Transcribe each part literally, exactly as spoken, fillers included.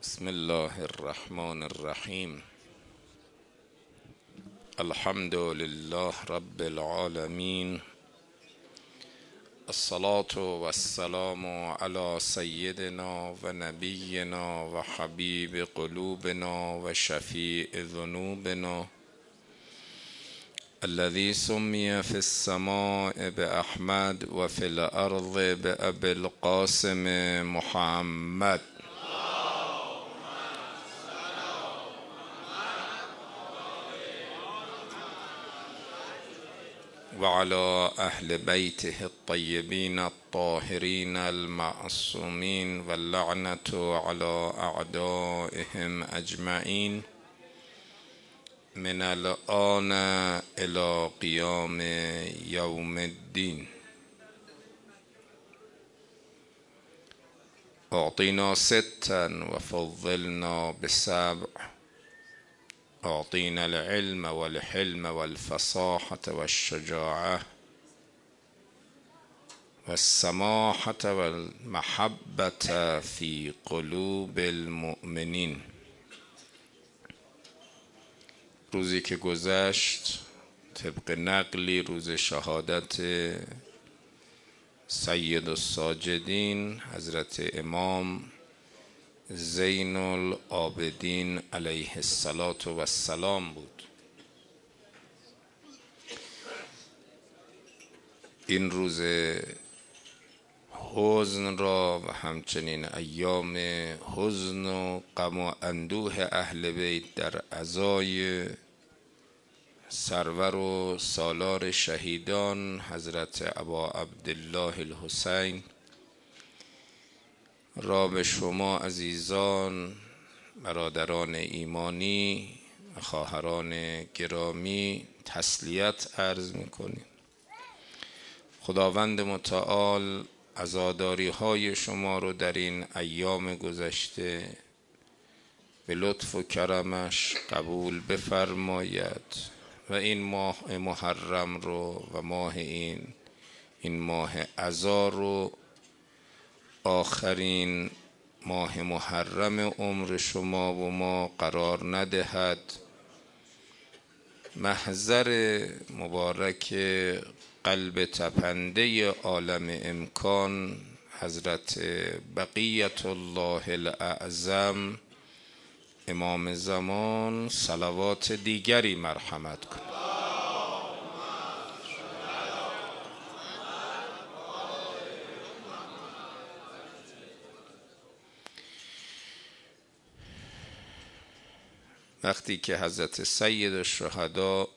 بسم الله الرحمن الرحیم. الحمد لله رب العالمین. الصلاة والسلام علی سیدنا و نبینا و حبیب قلوبنا و شفیع ذنوبنا الذي سمي في السماء بأحمد و في الأرض بأبي القاسم محمد. وعلى أهل بيته الطيبين الطاهرين المعصومين واللعنة على أعدائهم أجمعين من الآن إلى قيام يوم الدين. أعطينا ستا وفضلنا بسبع. أعطينا العلم والحلم والفصاحة والشجاعة والسماحة والمحبة في قلوب المؤمنين. روزی که گذشت طبق نقلی روز شهادت سید الساجدین حضرت امام زین العابدین علیه الصلاة و السلام بود. این روز حزن را و همچنین ایام حزن و غم و اندوه اهل بیت در عزای سرور و سالار شهیدان حضرت ابا عبدالله الحسین را به شما عزیزان برادران ایمانی و خواهران گرامی تسلیت عرض می‌کنیم. خداوند متعال عزاداری های شما رو در این ایام گذشته به لطف و کرمش قبول بفرماید و این ماه محرم رو و ماه این این ماه عزا رو آخرین ماه محرم عمر شما و ما قرار ندهد. محضر مبارک قلب تپنده عالم امکان حضرت بقیت الله الاعظم امام زمان صلوات دیگری مرحمت کن. وقتی که حضرت سید الشهدا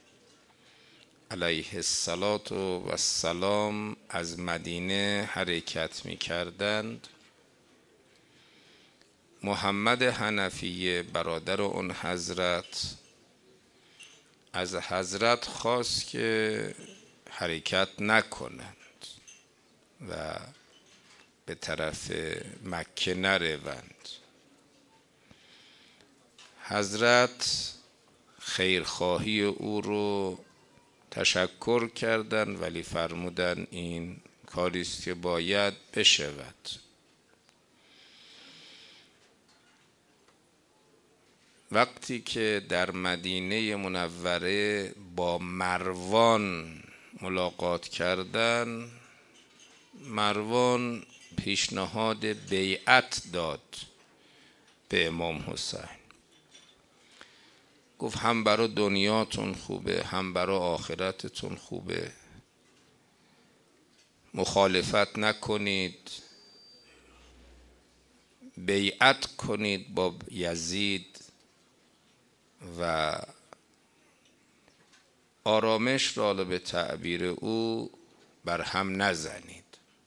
علیه الصلاة و السلام از مدینه حرکت می کردند، محمد حنفی برادر اون حضرت از حضرت خواست که حرکت نکنند و به طرف مکه نروند. حضرت خیرخواهی او رو تشکر کردند ولی فرمودند این کاری است که باید بشود. وقتی که در مدینه منوره با مروان ملاقات کردند، مروان پیشنهاد بیعت داد به امام حسین. گفت هم برای دنیاتون خوبه هم برای آخرتتون خوبه، مخالفت نکنید، بیعت کنید با یزید و آرامش را به تعبیر او بر هم نزنید.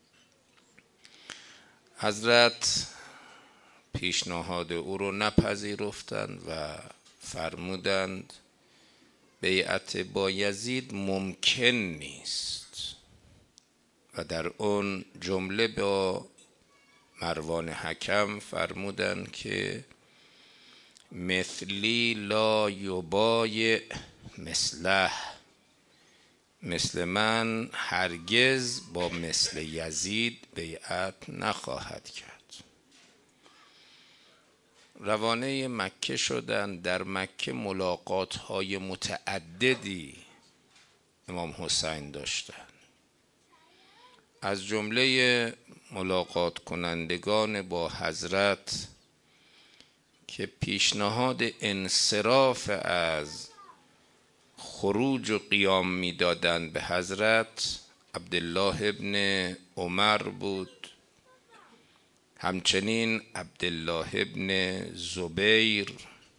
حضرت پیشنهاد او رو نپذیرفتند و فرمودند بیعت با یزید ممکن نیست و در اون جمله با مروان حکم فرمودند که مثلی لا یبایع مثله، مثل من هرگز با مثل یزید بیعت نخواهد کرد. روانه مکه شدند. در مکه ملاقات های متعددی امام حسین داشتند. از جمله ملاقات کنندگان با حضرت که پیشنهاد انصراف از خروج و قیام میدادند به حضرت عبدالله ابن عمر بود، همچنین عبدالله ابن زبیر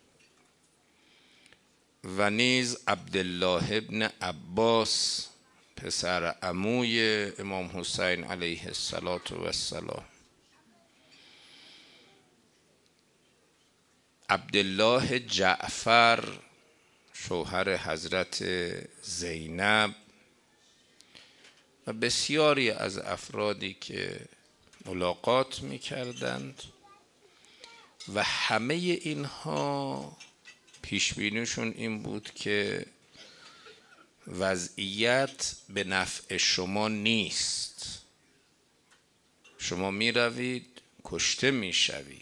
و نیز عبدالله ابن عباس پسر عموی امام حسین علیه السلام. عبدالله جعفر شوهر حضرت زینب و بسیاری از افرادی که ملاقات می کردند و همه اینها پیشبینیشون این بود که وضعیت به نفع شما نیست، شما می روید کشته می شوید،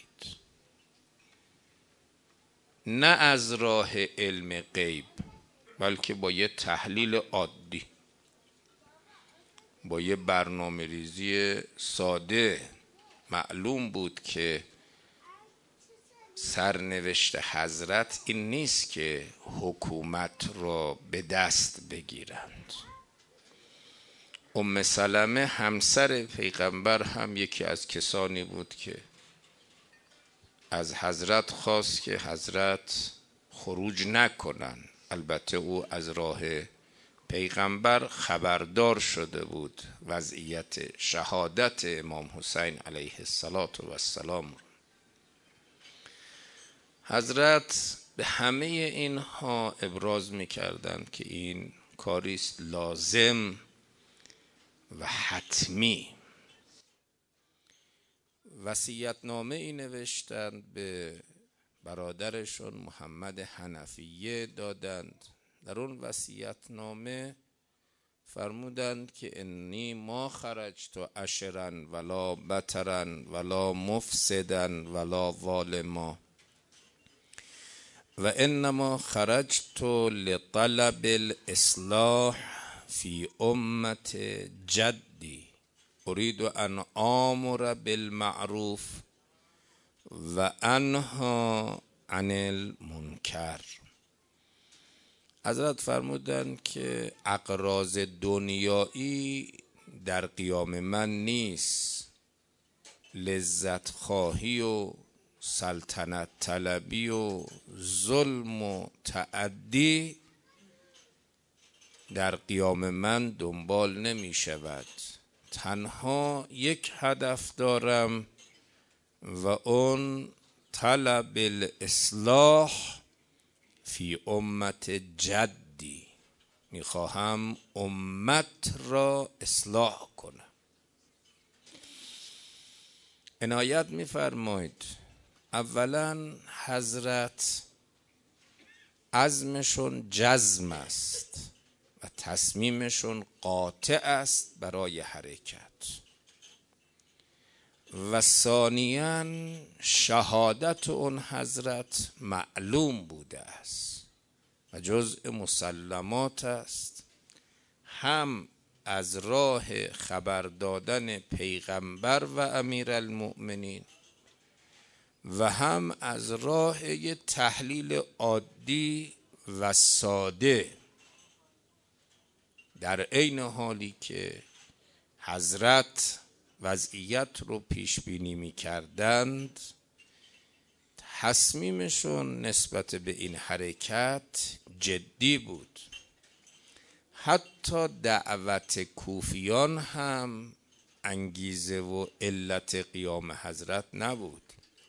نه از راه علم غیب بلکه با یه تحلیل عادی، با یه برنامه ریزی ساده معلوم بود که سرنوشت حضرت این نیست که حکومت را به دست بگیرند. ام سلمه همسر پیغمبر هم یکی از کسانی بود که از حضرت خواست که حضرت خروج نکنن. البته او از راه پیغمبر خبردار شده بود وضعیت شهادت امام حسین علیه السلام. حضرت به همه اینها ابراز می‌کردند که این کاریست لازم و حتمی. وصیت‌نامه ای نوشتند به برادرشون محمد حنفیه دادند. در اون وصیت‌نامه فرمودند که انی ما خرجت عشرا ولا بطرا ولا مفسدا ولا ظالما و انما خرجت لطلب الاصلاح فی امت جدی اريد ان آمر بالمعروف و انها عن المنکر. حضرت فرمودند که اغراض دنیایی در قیام من نیست، لذت خواهی و سلطنت طلبی و ظلم و تعدی در قیام من دنبال نمی شود. تنها یک هدف دارم و اون طلب الاصلاح فی امت جدی، میخواهم امت را اصلاح کنم. عنایت میفرمایید اولا حضرت عزمشون جزم است و تصمیمشون قاطع است برای حرکت و ثانیاً شهادت اون حضرت معلوم بوده است و جزء مسلمات است، هم از راه خبر دادن پیغمبر و امیرالمؤمنین و هم از راه یه تحلیل عادی و ساده، در عین حالی که حضرت وضعیت رو پیش بینی می کردند. تصمیمشون نسبت به این حرکت جدی بود. حتی دعوت کوفیان هم انگیزه و علت قیام حضرت نبود.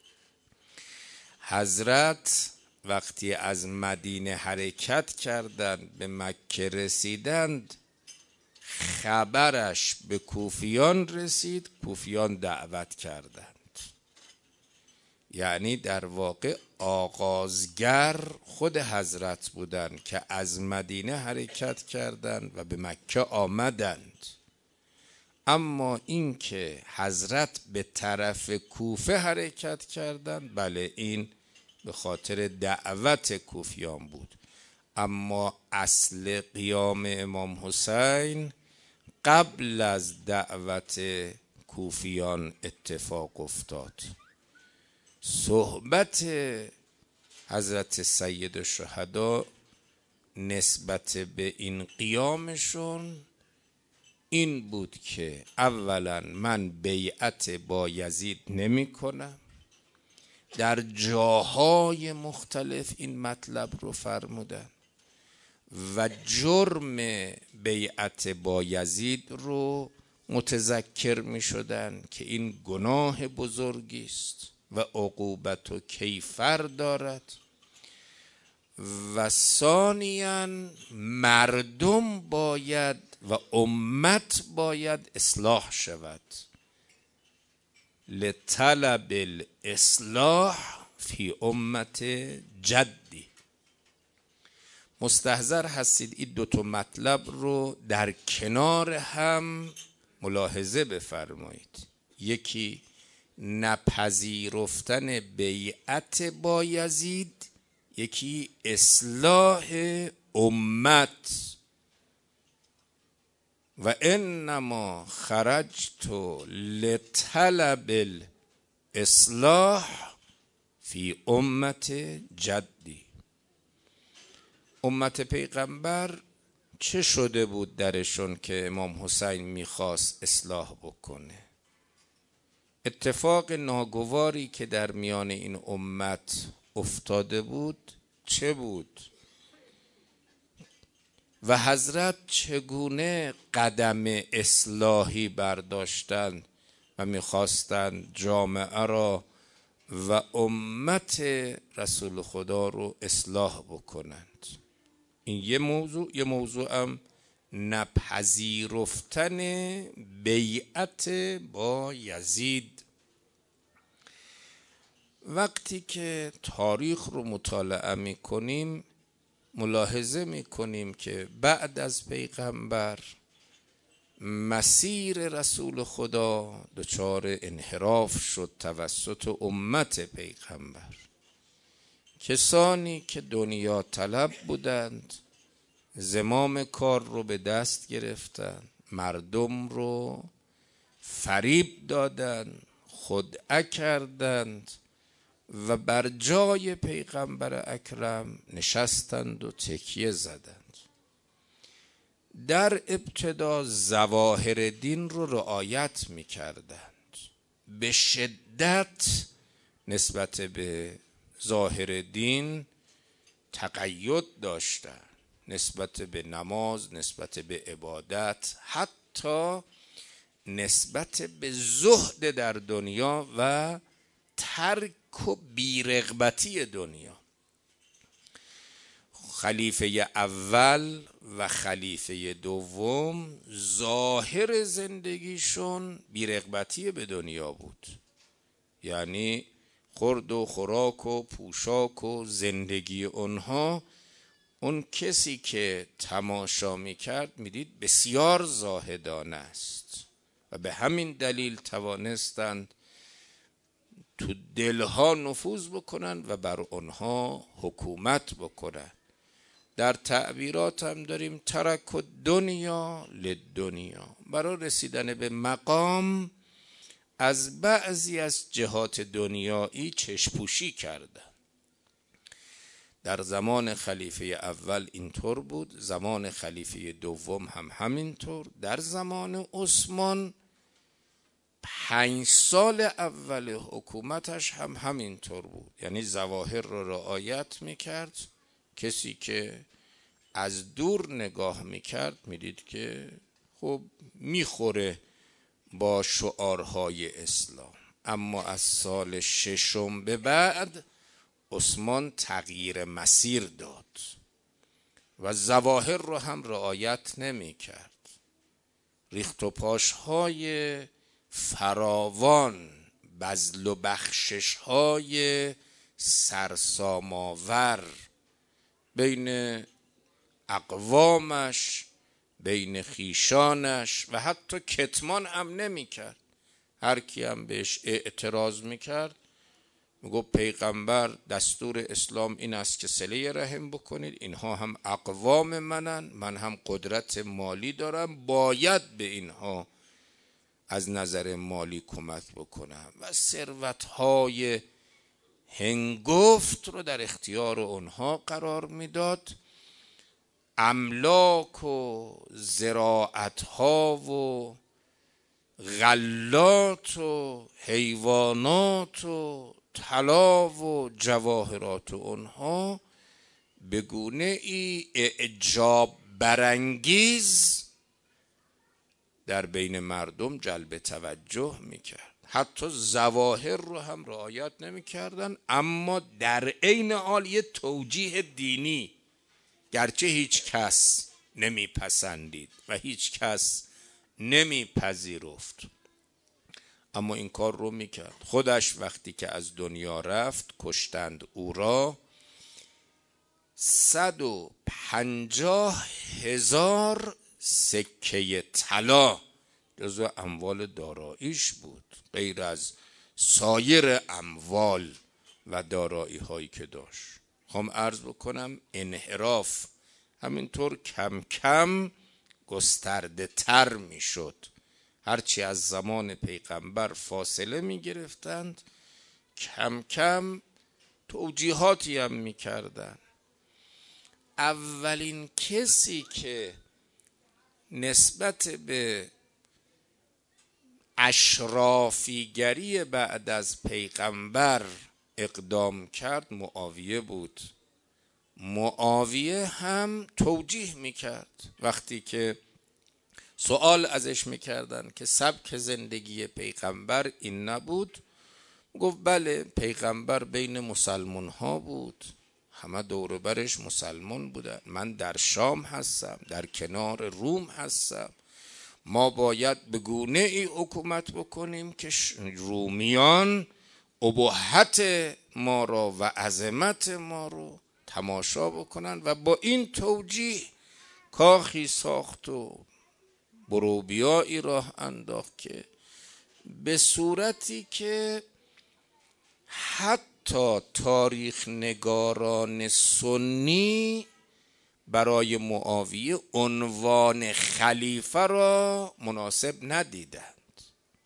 حضرت وقتی از مدینه حرکت کردند به مکه رسیدند، خبرش به کوفیان رسید، کوفیان دعوت کردند. یعنی در واقع آغازگر خود حضرت بودند که از مدینه حرکت کردند و به مکه آمدند. اما این که حضرت به طرف کوفه حرکت کردند، بله این به خاطر دعوت کوفیان بود، اما اصل قیام امام حسین قبل از دعوت کوفیان اتفاق افتاد. صحبت حضرت سید الشهدا نسبت به این قیامشون این بود که اولا من بیعت با یزید نمی کنم. در جاهای مختلف این مطلب رو فرمودن و جرم بیعت با یزید رو متذکر می شدن که این گناه بزرگی است و عقوبت و کیفر دارد. و ثانیاً مردم باید و امت باید اصلاح شود. لطلب الاصلاح فی امت جدی. مستحضر هستید این دوتا مطلب رو در کنار هم ملاحظه بفرمایید. یکی نپذیرفتن بیعت با یزید، یکی اصلاح امت. و انما خرجت لطلب الاصلاح فی امت جدی. امت پیغمبر چه شده بود درشون که امام حسین میخواست اصلاح بکنه؟ اتفاق ناگواری که در میان این امت افتاده بود چه بود؟ و حضرت چگونه قدم اصلاحی برداشتند و میخواستند جامعه را و امت رسول خدا رو اصلاح بکنند؟ این یه موضوع. یه موضوع هم نپذیرفتن بیعت با یزید. وقتی که تاریخ رو مطالعه میکنیم ملاحظه میکنیم که بعد از پیغمبر مسیر رسول خدا دچار انحراف شد توسط امت پیغمبر. کسانی که دنیا طلب بودند زمام کار رو به دست گرفتند، مردم رو فریب دادند، خدعه کردند و بر جای پیغمبر اکرم نشستند و تکیه زدند. در ابتدا ظواهر دین رو رعایت می کردند، به شدت نسبت به ظاهر دین تقید داشتند، نسبت به نماز، نسبت به عبادت، حتی نسبت به زهد در دنیا و ترک و بیرغبتی دنیا. خلیفه اول و خلیفه دوم ظاهر زندگیشون بیرغبتی به دنیا بود، یعنی خورد و خوراک و پوشاک و زندگی اونها. اون کسی که تماشا میکرد میدید بسیار زاهدانه است و به همین دلیل توانستند تو دلها نفوذ بکنن و بر اونها حکومت بکنن. در تعبیرات هم داریم ترک و دنیا لدنیا. برای رسیدن به مقام از بعضی از جهات دنیایی چشپوشی کردن. در زمان خلیفه اول اینطور بود، زمان خلیفه دوم هم همینطور. در زمان عثمان پنج سال اول حکومتش هم همینطور بود، یعنی ظواهر رو رعایت میکرد. کسی که از دور نگاه میکرد میدید که خب میخوره با شعارهای اسلام. اما از سال ششم به بعد عثمان تغییر مسیر داد و ظواهر رو هم رعایت نمی کرد. ریخت و پاشهای فراوان، بذل و بخششهای سرسام‌آور بین اقوامش، بین خیشانش و حتی کتمان هم نمی کرد. هر کی هم بهش اعتراض می کرد میگو پیغمبر دستور اسلام این است که صله رحم بکنید، اینها هم اقوام منن، من هم قدرت مالی دارم، باید به اینها از نظر مالی کمک بکنم و ثروت‌های هنگفت رو در اختیار اونها قرار میداد. املاک و زراعت‌ها و غلات و حیوانات و طلا و جواهرات اونها به گونه ای اعجاب برانگیز در بین مردم جلب توجه میکرد. حتی ظواهر رو هم رعایت نمیکردن، اما در عین حال یه توجیه دینی، گرچه هیچ کس نمیپسندید و هیچ کس نمیپذیرفت، اما این کار رو میکرد. خودش وقتی که از دنیا رفت کشتند او را، صد و پنجاه هزار سکه طلا جزو اموال داراییش بود، غیر از سایر اموال و دارایی هایی که داشت. خواهم عرض بکنم انحراف همینطور کم کم گسترده تر می شد. هرچی از زمان پیغمبر فاصله می گرفتند، کم کم توجیهاتی هم می کردن. اولین کسی که نسبت به اشرافیگری بعد از پیغمبر اقدام کرد معاویه بود. معاویه هم توجیه میکرد. وقتی که سوال ازش میکردن که سبک زندگی پیغمبر این نبود، گفت بله، پیغمبر بین مسلمان ها بود، همه دور برش مسلمان بودن، من در شام هستم، در کنار روم هستم، ما باید به گونه ای حکومت بکنیم که رومیان ابهت ما را و عظمت ما رو تماشا بکنن و با این توجیه کاخی ساخت و بروبیایی راه انداخت که به صورتی که حتی تاریخ نگاران سنی برای معاویه عنوان خلیفه را مناسب ندیدند.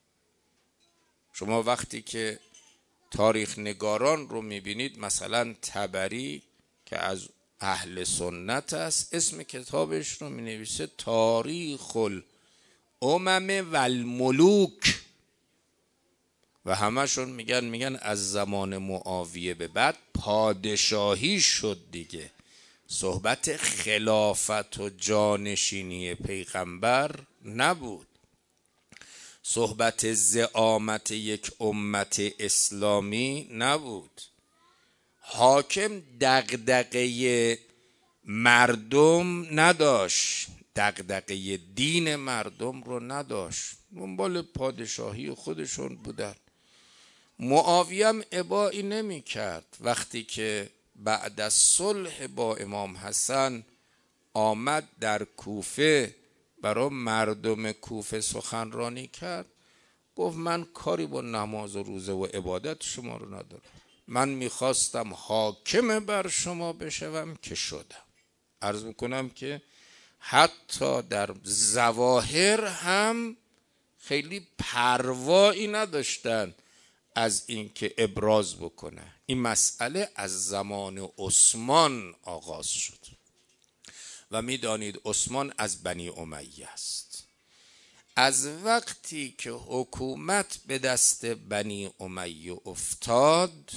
شما وقتی که تاریخ نگاران رو میبینید، مثلا طبری که از اهل سنت است، اسم کتابش رو مینویسه تاریخ الامم والملوک و همشون میگن میگن از زمان معاویه به بعد پادشاهی شد دیگه. صحبت خلافت و جانشینی پیغمبر نبود، صحبت زعامت یک امت اسلامی نبود. حاکم دغدغه مردم نداشت، دغدغه دین مردم رو نداشت، دنبال پادشاهی خودشون بودن. معاویه هم ابایی نمی کرد. وقتی که بعد از صلح با امام حسن آمد در کوفه برای مردم کوفه سخنرانی کرد، گفت من کاری با نماز و روزه و عبادت شما رو ندارم، من میخواستم حاکم بر شما بشوم که شدم. عرض میکنم که حتی در ظواهر هم خیلی پروایی نداشتن از اینکه ابراز بکنه. این مسئله از زمان عثمان آغاز شد و میدانید عثمان از بنی امیه است. از وقتی که حکومت به دست بنی امیه افتاد،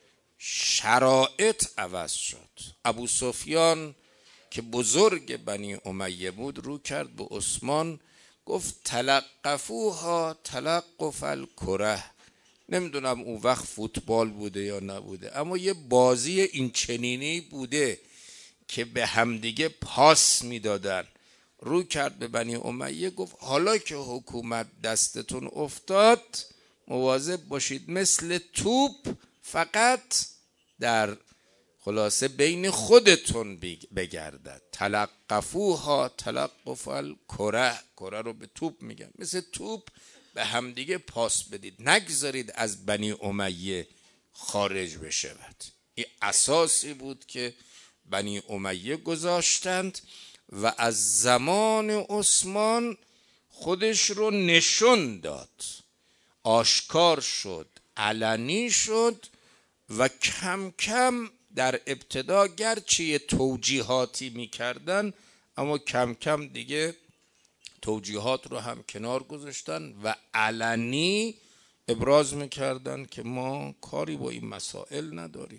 شرایط عوض شد. ابو سفیان که بزرگ بنی امیه بود رو کرد به عثمان، گفت تلقفوها تلقف الکره. نمیدونم اون وقت فوتبال بوده یا نبوده، اما یه بازی این چنینی بوده که به همدیگه پاس میدادن. رو کرد به بنی امیه، گفت حالا که حکومت دستتون افتاد مواظب باشید مثل توپ فقط در خلاصه بین خودتون بگردد. تلقفوها تلقف الکره، کره رو به توپ میگن، مثل توپ به همدیگه پاس بدید، نگذارید از بنی امیه خارج بشود. این اساسی بود که بنی امیه گذاشتند و از زمان عثمان خودش رو نشون داد، آشکار شد، علنی شد و کم کم در ابتدا گرچه یه توجیهاتی میکردن اما کم کم دیگه توجیهات رو هم کنار گذاشتن و علنی ابراز میکردن که ما کاری با این مسائل نداریم.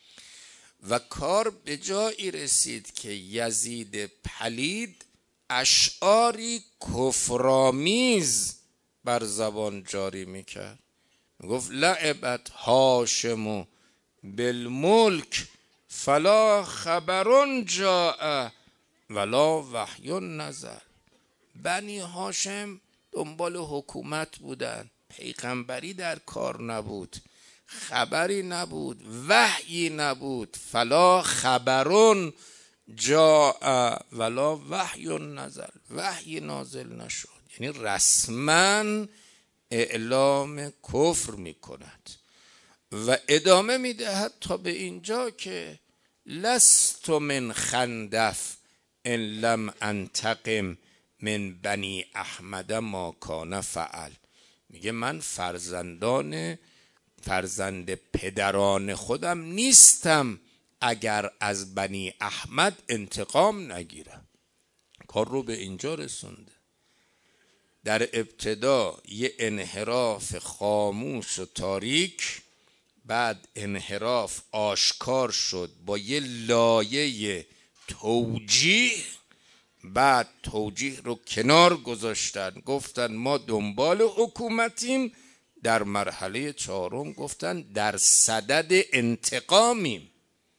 و کار به جایی رسید که یزید پلید اشعاری کفرآمیز بر زبان جاری میکرد. میگفت لعبت هاشم بالملک فلا خبر جاء ولا وحی نزل. بنی هاشم دنبال حکومت بودن، پیغمبری در کار نبود، خبری نبود، وحیی نبود. فلا خبرون جاء ولا وحی نزل، وحی نازل نشد، یعنی رسما اعلام کفر میکند. و ادامه میدهد تا به اینجا که لست من خندف ان لم انتقم من بنی احمد ما کان فعل. میگه من فرزندان فرزند پدران خودم نیستم اگر از بنی احمد انتقام نگیرم. کار رو به اینجا رسونده. در ابتدا یه انحراف خاموش و تاریک، بعد انحراف آشکار شد با یه لایه توجیه، بعد توجیه رو کنار گذاشتن، گفتن ما دنبال حکومتیم. در مرحله چهارم گفتن در صدد انتقامیم.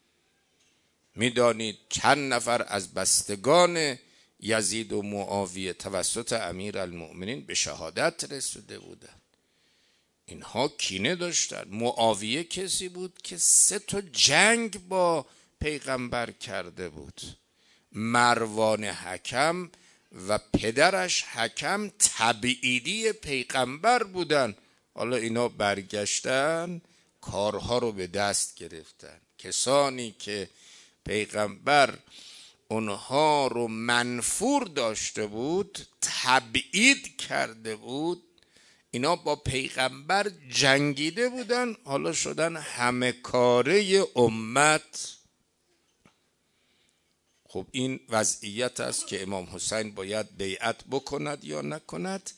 میدانید چند نفر از بستگان یزید و معاویه توسط امیرالمؤمنین به شهادت رسیده بودند. اینها کینه داشتن. معاویه کسی بود که سه تا جنگ با پیغمبر کرده بود. مروان حکم و پدرش حکم تبعیدی پیغمبر بودن. حالا اینا برگشتن کارها رو به دست گرفتن. کسانی که پیغمبر اونها رو منفور داشته بود، تبعید کرده بود، اینا با پیغمبر جنگیده بودن، حالا شدن همه کاره امت. خب این وضعیت است که امام حسین باید بیعت بکند یا نکند.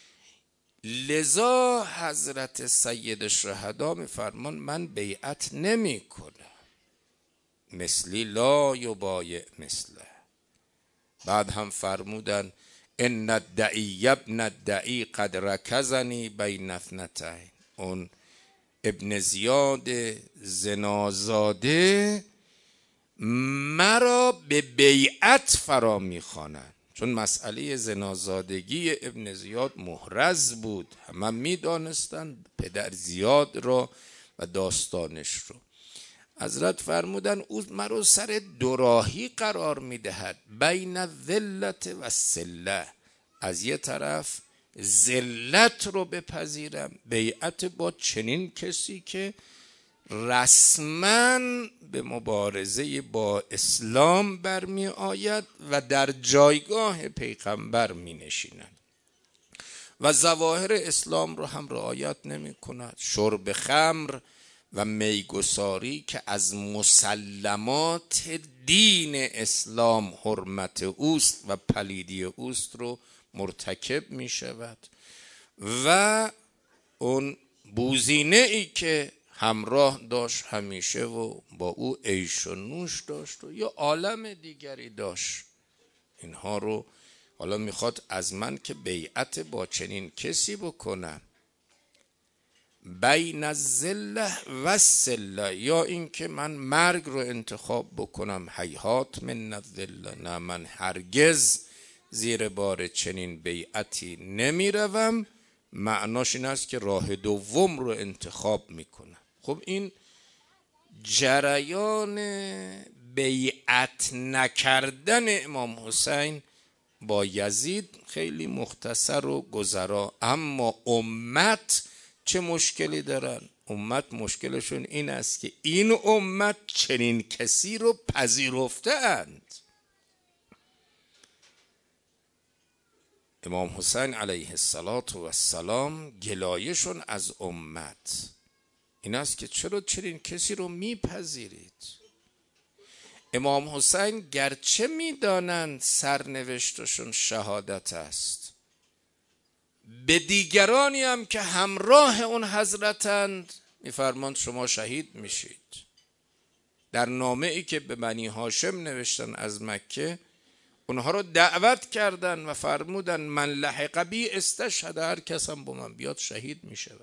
لذا حضرت سید الشهدا میفرمان من بیعت نمی کنم، مثلی لا یبایع مثله. بعد هم فرمودن ان الدعی ابن الدعی قد رکزنی بین اثنتین. اون ابن زیاد زنازاده مرا به بیعت فرا میخوانند، چون مسئله زنازادگی ابن زیاد محرز بود، همه میدانستند پدر زیاد را و داستانش رو. حضرت فرمودن او مرا سر دوراهی قرار میدهد، بین الذلت و السله. از یه طرف ذلت رو بپذیرم، بیعت با چنین کسی که رسما به مبارزه با اسلام برمی آید و در جایگاه پیغمبر می نشیند و ظواهر اسلام رو هم رعایت نمی کند. شرب خمر و میگساری که از مسلمات دین اسلام حرمت اوست و پلیدی اوست رو مرتکب می شود. و اون بوزینه ای که همراه داشت همیشه و با او عیش و نوش داشت و یا عالم دیگری داشت، اینها رو حالا میخواد از من که بیعت با چنین کسی بکنم. بین الذله و السله، یا این که من مرگ رو انتخاب بکنم. هیهات من الذله، نه من هرگز زیر بار چنین بیعتی نمی روم. معناش این است که راه دوم رو انتخاب میکنم. خب این جریان بیعت نکردن امام حسین با یزید خیلی مختصر و گذرا. اما امت چه مشکلی دارن؟ امت مشکلشون این است که این امت چنین کسی رو پذیرفته اند. امام حسین علیه السلام گلایشون از امت این است که چرا چنین کسی رو میپذیرید؟ امام حسین گرچه میدانند سرنوشتشون شهادت است، به دیگرانی هم که همراه اون حضرتند میفرماند شما شهید میشید. در نامه ای که به بنی هاشم نوشتن از مکه، اونها رو دعوت کردن و فرمودن من لحق بی استشهد، هر کس هم با من بیاد شهید میشه.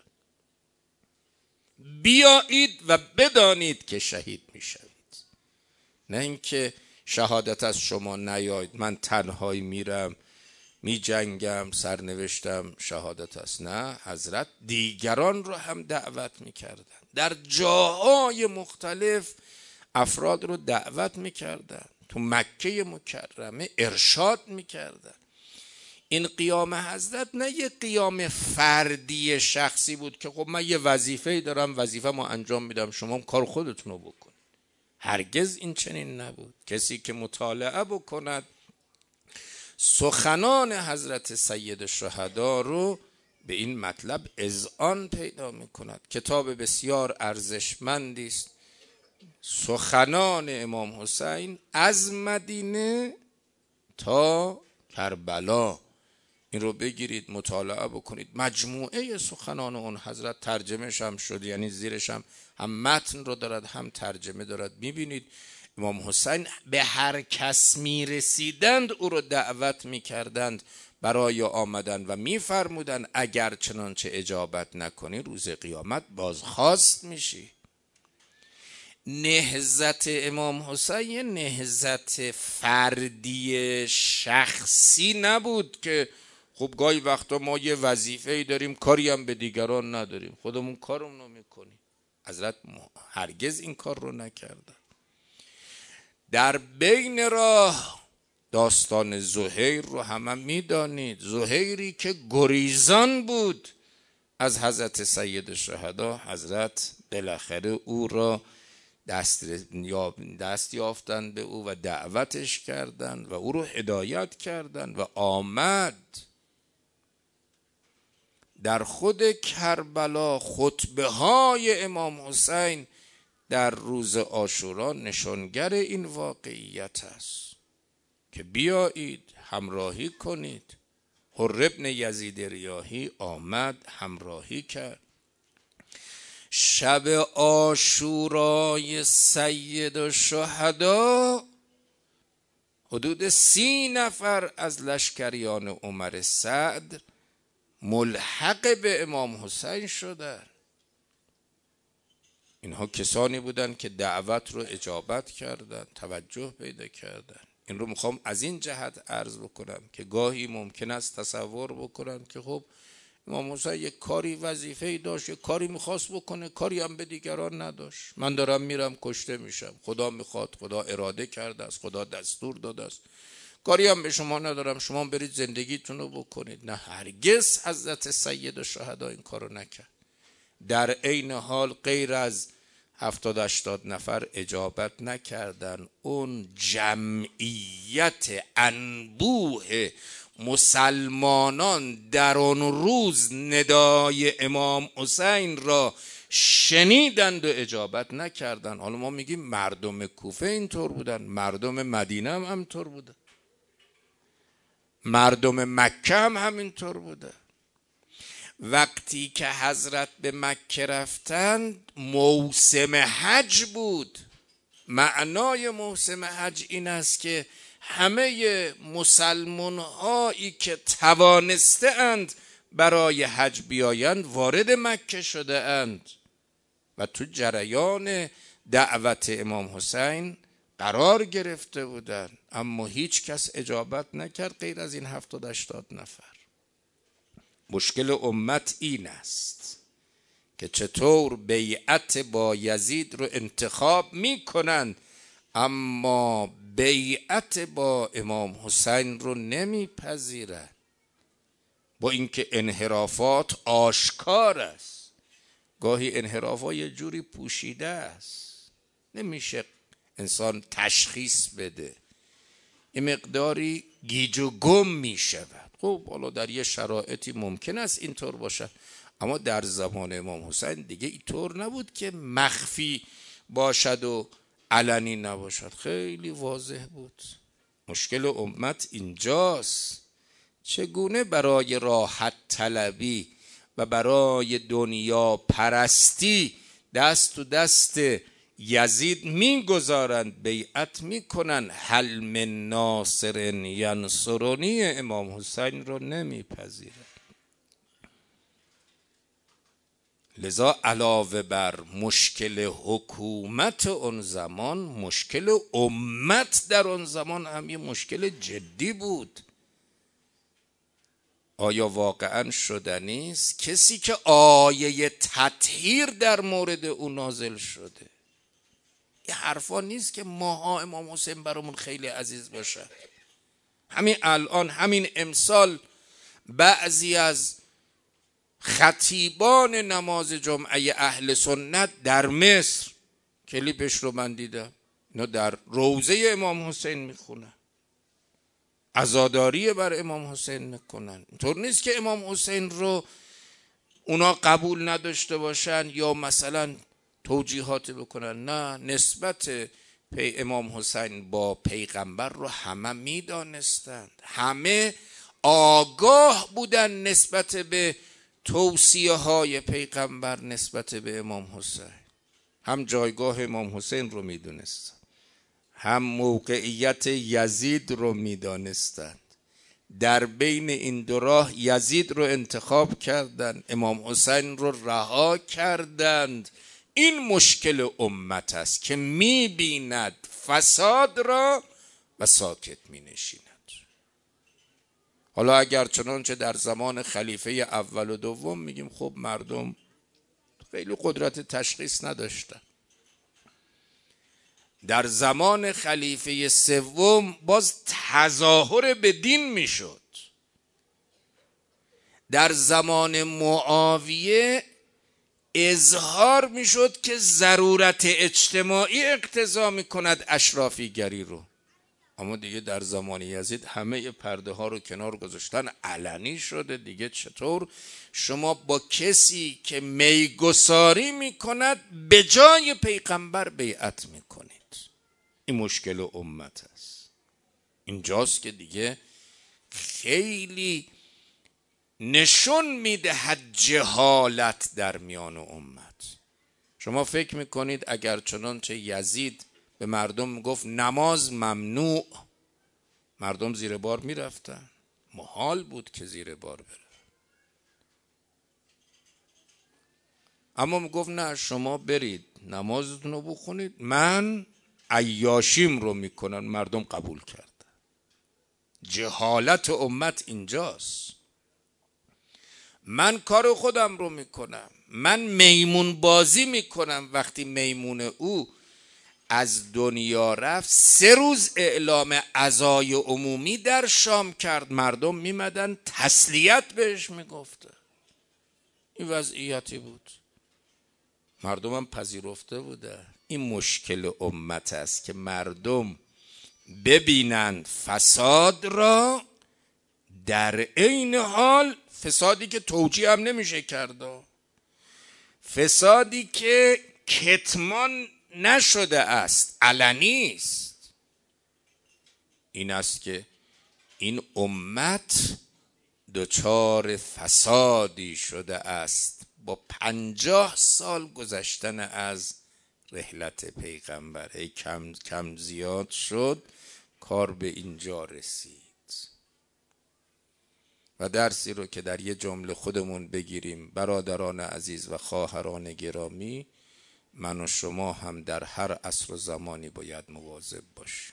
بیایید و بدانید که شهید میشوید، نه اینکه شهادت از شما نیاید من تنهایی میرم می جنگم سرنوشتم شهادت است. نه، حضرت دیگران رو هم دعوت میکردن، در جاهای مختلف افراد رو دعوت میکردن، تو مکه مکرمه ارشاد میکردن. این قیام حضرت نه یه قیام فردی شخصی بود که خب من یه وظیفه‌ای دارم وظیفه ما انجام میدم شما کار خودتون رو بکن. هرگز این چنین نبود. کسی که مطالعه بکند سخنان حضرت سید الشهدا رو به این مطلب اذعان پیدا میکند. کتاب بسیار ارزشمندی است، سخنان امام حسین از مدینه تا کربلا. این رو بگیرید مطالعه بکنید. مجموعه سخنان اون حضرت ترجمهش هم شد، یعنی زیرش هم هم متن رو دارد هم ترجمه دارد. میبینید امام حسین به هر کس میرسیدند او رو دعوت میکردند برای آمدن و میفرمودند اگر چنانچه اجابت نکنی روز قیامت بازخواست میشی. نهضت امام حسین نهضت فردی شخصی نبود که خب گاهی وقتا ما یه وظیفه‌ای داریم کاری هم به دیگران نداریم خودمون کارمون رو میکنیم. حضرت هرگز این کار رو نکردن. در بین راه داستان زهیر رو همه میدانید. زهیری که گریزان بود از حضرت سید الشهدا، حضرت بالاخره او را دست, دست یافتند به او و دعوتش کردند و او رو هدایت کردند و آمد. در خود کربلا خطبه های امام حسین در روز عاشورا نشانگر این واقعیت است که بیایید همراهی کنید. حر ابن یزید ریاحی آمد همراهی کرد. شب عاشورای سید الشهدا حدود سی نفر از لشکریان عمر سعد ملحق به امام حسین شدند. اینها کسانی بودند که دعوت رو اجابت کردند، توجه پیدا کردند. این رو میخوام از این جهت عرض بکنم که گاهی ممکن است تصور بکنن که خب امام حسین یک کاری وظیفه‌ای داشت، یک کاری میخواست بکنه، کاری هم به دیگران نداشت. من دارم میرم کشته میشم، خدا میخواد، خدا اراده کرده است، خدا دستور داده است، کاری هم به شما ندارم، شما برید زندگیتون رو بکنید. نه، هرگز حضرت سید الشهدا این کارو نکرد. در عین حال غیر از هفتاد هشتاد نفر اجابت نکردن. اون جمعیت انبوه مسلمانان در آن روز ندای امام حسین را شنیدند و اجابت نکردند. حالا ما میگیم مردم کوفه اینطور بودن، مردم مدینه هم همینطور بودن، مردم مکه هم همینطور بودن. وقتی که حضرت به مکه رفتند موسم حج بود. معنای موسم حج این است که همه مسلمان هایی که توانسته اند برای حج بیایند وارد مکه شده اند و تو جریان دعوت امام حسین قرار گرفته بودند، اما هیچ کس اجابت نکرد غیر از این هفتاد هشتاد نفر. مشکل امت این است که چطور بیعت با یزید رو انتخاب می کنند اما بیعت با امام حسین رو نمی پذیرند، با اینکه انحرافات آشکار است. گاهی انحراف ها یه جوری پوشیده است، نمیشه انسان تشخیص بده، یه مقداری گیج و گم میشود. خب حالا در یه شرایطی ممکن است اینطور باشه، اما در زمان امام حسین دیگه اینطور نبود که مخفی باشد و علنی نباشد، خیلی واضح بود. مشکل امت اینجاست، چگونه برای راحت طلبی و برای دنیا پرستی دست تو دست یزید میگذارند، بیعت میکنن، هل من ناصر ینصرنی، امام حسین رو نمیپذیرند. لذا علاوه بر مشکل حکومت اون زمان، مشکل امت در اون زمان هم یه مشکل جدی بود. آیا واقعا شدنی است کسی که آیه تطهیر در مورد او نازل شده؟ یه حرفا نیست که ماها امام حسین برامون خیلی عزیز باشه. همین الان، همین امسال، بعضی از خطیبان نماز جمعه اهل سنت در مصر، کلیپش رو من دیدم، اینا در روضه امام حسین میخونن، عزاداری بر امام حسین میکنن. اینطور نیست که امام حسین رو اونا قبول نداشته باشن یا مثلا توجیهات بکنن، نه، نسبت پی امام حسین با پیغمبر رو همه میدانستند، همه آگاه بودن نسبت به توصیه های پیغمبر نسبت به امام حسین. هم جایگاه امام حسین رو میدونستند، هم موقعیت یزید رو میدانستند. در بین این دو راه یزید رو انتخاب کردند، امام حسین رو رها کردند. این مشکل امت است که میبیند فساد را و ساکت مینشیند. حالا اگر چنانچه در زمان خلیفه اول و دوم میگیم خب مردم خیلی قدرت تشخیص نداشتن، در زمان خلیفه سوم باز تظاهر به دین میشد، در زمان معاویه اظهار میشد که ضرورت اجتماعی اقتضا میکند اشرافی گری رو. اما دیگه در زمان یزید همه پرده ها رو کنار گذاشتن، علنی شده. دیگه چطور شما با کسی که میگساری میکند به جای پیغمبر بیعت میکنید؟ این مشکل امت است. اینجاست که دیگه خیلی نشون میدهد جهالت در میان امت. شما فکر میکنید اگر چنانچه یزید به مردم گفت نماز ممنوع، مردم زیر بار میرفتن؟ محال بود که زیر بار بره. اما میگفت نه، شما برید نمازتون رو بخونید، من عیاشیم رو میکنن. مردم قبول کردن. جهالت امت اینجاست. من کار خودم رو میکنم، من میمون بازی میکنم. وقتی میمون او از دنیا رفت، سه روز اعلام عزای عمومی در شام کرد، مردم میمدن تسلیت بهش میگفته. این وضعیتی بود، مردم هم پذیرفته بوده. این مشکل امت است که مردم ببینند فساد را، در عین حال فسادی که توجیه هم نمیشه کرد، فسادی که کتمان نشده است، علنی است. این است که این امت دچار فسادی شده است با پنجاه سال گذشتن از رحلت پیغمبر. ای کم کم زیاد شد، کار به اینجا رسید. و درسی رو که در یه جمله خودمون بگیریم، برادران عزیز و خواهران گرامی، من و شما هم در هر عصر و زمانی باید مواظب باشیم،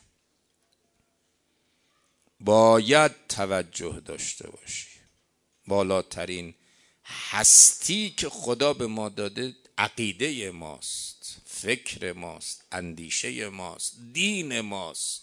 باید توجه داشته باشیم. بالاترین هستی که خدا به ما داده عقیده ماست، فکر ماست، اندیشه ماست، دین ماست.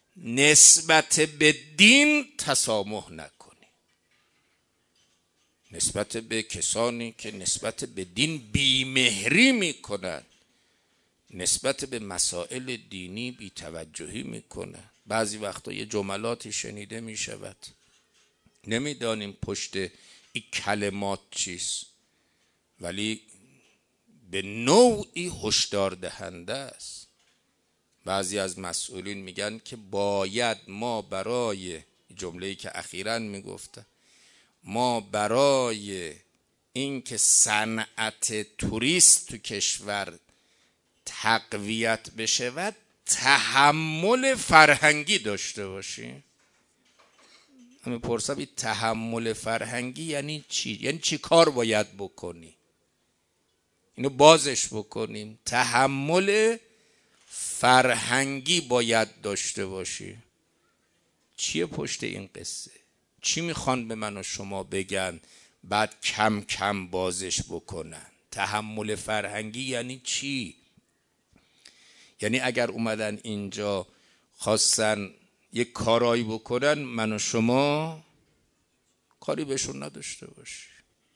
نسبت به دین تسامح نکنی، نسبت به کسانی که نسبت به دین بیمهری میکنند، نسبت به مسائل دینی بی‌توجهی میکنند. بعضی وقتا یه جملاتی شنیده میشود نمیدانیم پشت این کلمات چیست، ولی به نوعی هشدار دهنده است. بعضی از مسئولین میگن که باید ما برای جمله‌ای که اخیراً میگفتن، ما برای اینکه صنعت توریست تو کشور تقویت بشود تحمل فرهنگی داشته باشیم. همین پرسم این تحمل فرهنگی یعنی چی؟ یعنی چی کار باید بکنی؟ اینو بازش بکنیم. تحمل فرهنگی باید داشته باشی. چیه پشت این قصه؟ چی میخوان به من و شما بگن بعد کم کم بازش بکنن؟ تحمل فرهنگی یعنی چی؟ یعنی اگر اومدن اینجا خواستن یک کارایی بکنن من و شما کاری بهشون نداشته باشی.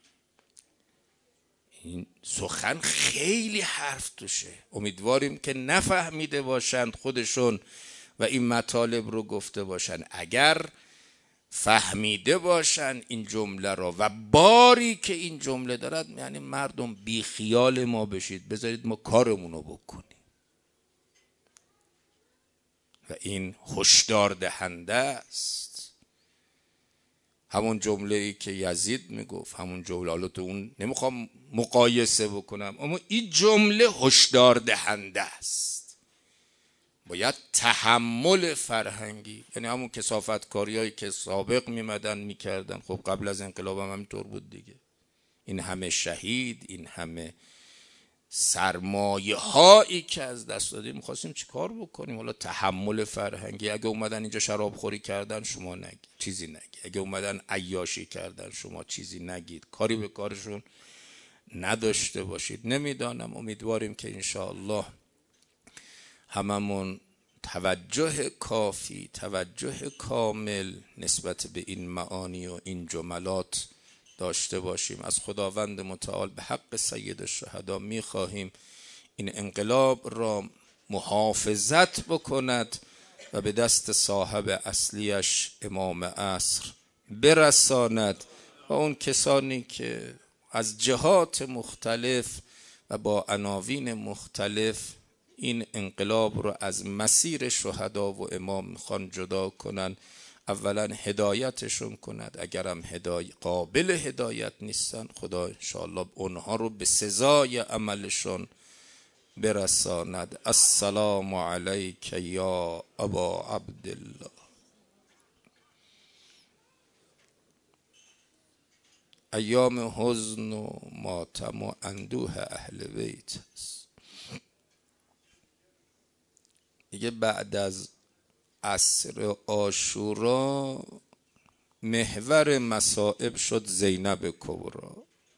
این سخن خیلی حرف توشه. امیدواریم که نفهمیده باشند خودشون و این مطالب رو گفته باشن. اگر فهمیده باشن این جمله رو و باری که این جمله دارد، یعنی مردم بی خیال ما بشید، بذارید ما کارمون رو بکنیم. و این هشدار دهنده است. همون جمله ای که یزید میگفت، همون جمله، حالا تو اون نمیخوام مقایسه بکنم، اما این جمله هشدار دهنده است. باید تحمل فرهنگی، یعنی همون کثافتکاریایی که سابق میمدن میکردن. خب قبل از انقلاب هم همینطور بود دیگه. این همه شهید، این همه سرمایه هایی که از دست دادیم، میخواستیم چی کار بکنیم؟ حالا تحمل فرهنگی. اگه اومدن اینجا شراب خوری کردن شما نگید، چیزی نگید. اگه اومدن عیاشی کردن شما چیزی نگید، کاری به کارشون نداشته باشید. نمیدانم، امیدواریم که انشاءالله هممون توجه کافی، توجه کامل نسبت به این معانی و این جملات داشته باشیم. از خداوند متعال به حق سید الشهدا میخواهیم این انقلاب را محافظت بکند و به دست صاحب اصلیش امام عصر برساند و اون کسانی که از جهات مختلف و با عناوین مختلف این انقلاب رو از مسیر شهدا و امام میخوان جدا کنن، اولا هدایتشون کند. اگرم هدای قابل هدایت نیستن، خدا انشاءالله اونها رو به سزای عملشون برساند. السلام علیک یا ابا عبدالله. ایام حزن و ماتم و اندوه اهل بیت است. دیگه بعد از عصر عاشورا محور مصائب شد زینب کبری،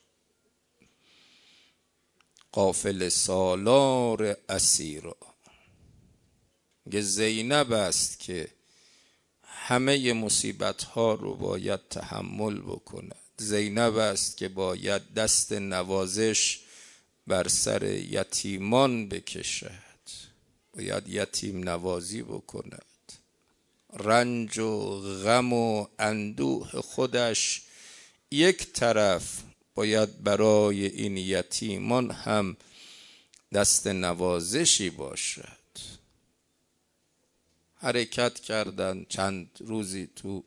قافله سالار اسیرا. میگه زینب است که همه مصیبت ها رو باید تحمل بکند. زینب است که باید دست نوازش بر سر یتیمان بکشد، باید یتیم نوازی بکند. رنج و غم و اندوه خودش یک طرف، باید برای این یتیمان هم دست نوازشی باشد. حرکت کردن چند روزی تو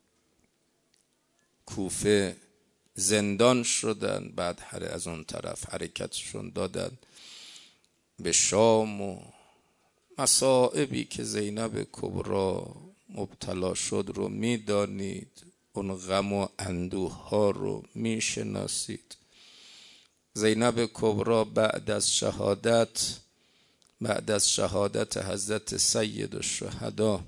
کوفه، زندان شدن، بعد هر از اون طرف حرکتشون دادن به شام و مصائبی که زینب کبری مبتلا شد رو میدانید، اون غم و اندوه ها رو میشناسید. زینب کبری بعد از شهادت بعد از شهادت حضرت سید الشهدا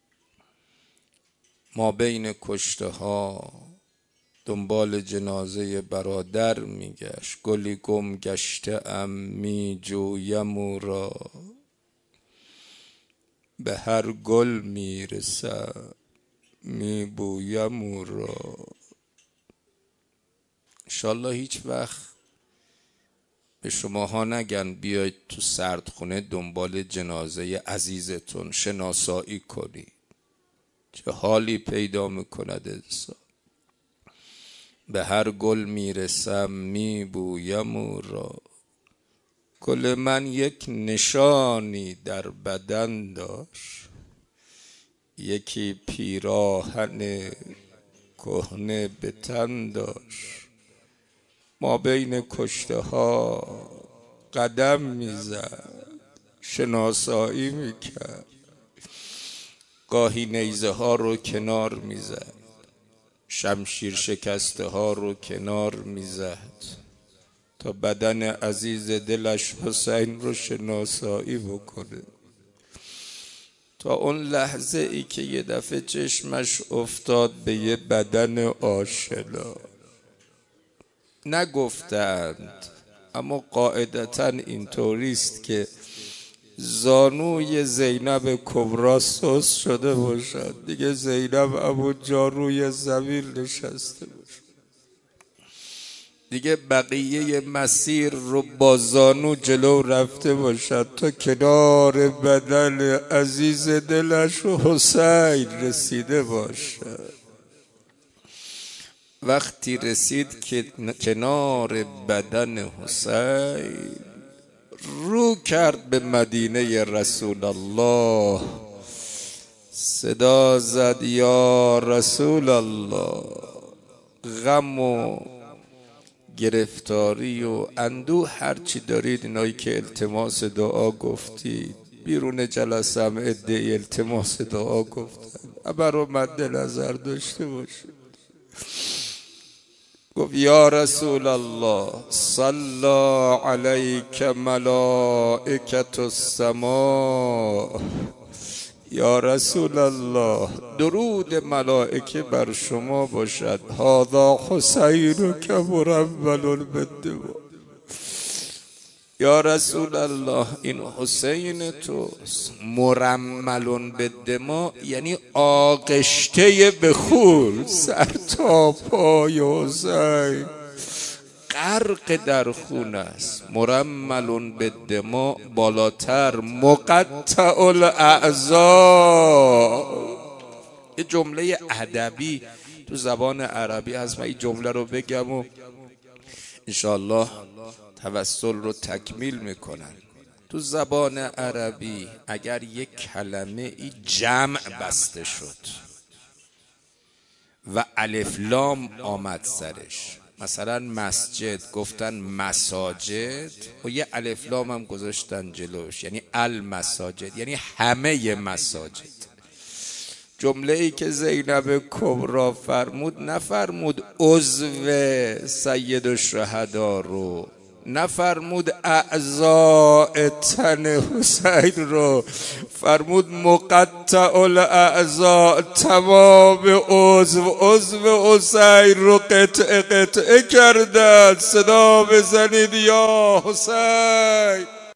ما بین کشته ها دنبال جنازه برادر میگشت. گلی گم گشته ام می جویم او را، به هر گل میرسم می بویم او را. انشالله هیچ وقت به شماها نگن بیاید تو سردخونه دنبال جنازه عزیزتون شناسایی کنید. چه حالی پیدا میکند انسان. به هر گل میرسم میبویم او را، گل من یک نشانی در بدن داشت، یکی پیراهن کهنه به تن داشت. ما بین کشته ها قدم میزد، شناسایی میکرد، گاهی نیزه ها رو کنار میزد، شمشیر شکسته ها رو کنار میزد تا بدن عزیز دلش حسین رو شناسایی بکنه. تا اون لحظه ای که یه دفعه چشمش افتاد به یه بدن آشنا. نگفتند اما قاعدتا اینطوریست که زانوی زینب کبرا سوس شده باشد دیگه، زینب همونجا روی زمین نشسته باشد دیگه، بقیه مسیر رو با زانو جلو رفته باشد تا کنار بدن عزیز دلش و حسین رسیده باشد. وقتی رسید که کنار بدن حسین، رو کرد به مدینه رسول الله، صدا زد یا رسول الله. غم و گرفتاری و اندوه هرچی دارید، اینایی که التماس دعا گفتید بیرون جلسه هم عده التماس دعا گفتن، ابر و مد نظر داشته باشید. گفت یا رسول الله صلی علیک ملائکة السماء، یا رسول الله درود ملائکه بر شما باشد. هذا حسینک مرمل بالدماء، یا رسول الله این حسین توست، مرمل بالدماء یعنی آغشته به خون، سر تا پای حسین غرق در خون است. مرمل بالدماء بالاتر مقطع الاعضاء. یه جمله ادبی تو زبان عربی هست، من این جمله رو بگم و انشاءالله توسل رو تکمیل میکنن. تو زبان عربی اگر یک کلمه ای جمع بسته شد و الف لام آمد سرش، مثلا مسجد گفتن مساجد و یه الف لام هم گذاشتن جلوش، یعنی المساجد یعنی همه مساجد. جمله ای که زینب کبرا فرمود، نفرمود عضو سید الشهدا رو، نفرمود اعضاء تن حسین رو، فرمود مقطع الاعضاء، تمام عضو عضو حسین رو قطعه قطعه کردن. صدا بزنید یا حسین.